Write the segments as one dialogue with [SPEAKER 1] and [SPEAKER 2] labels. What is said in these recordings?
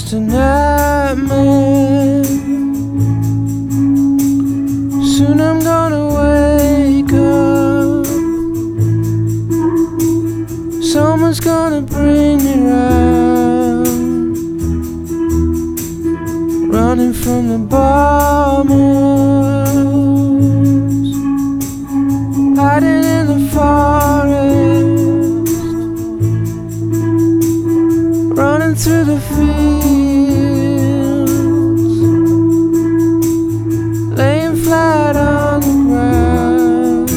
[SPEAKER 1] just a nightmare. Soon I'm gonna wake up. Someone's gonna bring me round. Running from the bombers, hiding in the forest, running through the fields, laying flat on the ground,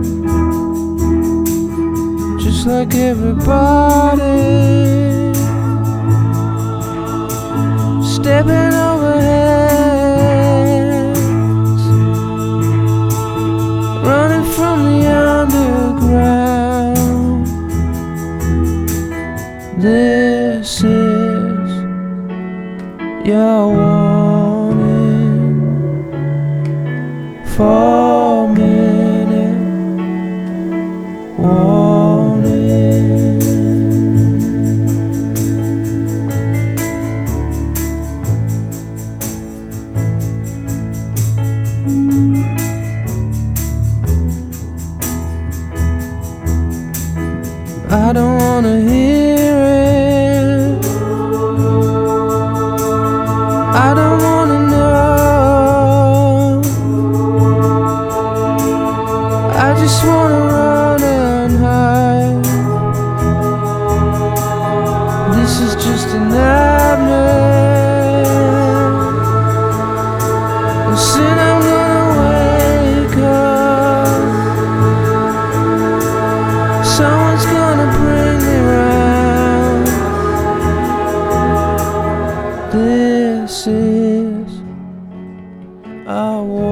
[SPEAKER 1] just like everybody, stepping over heads, running from the underground. This is your warning. 4-minute warning. I don't wanna hear it. I don't wanna know. I just wanna run and hide. This is just a nightmare. And soon I'm gonna wake up. Someone's gonna bring me round. This is a war.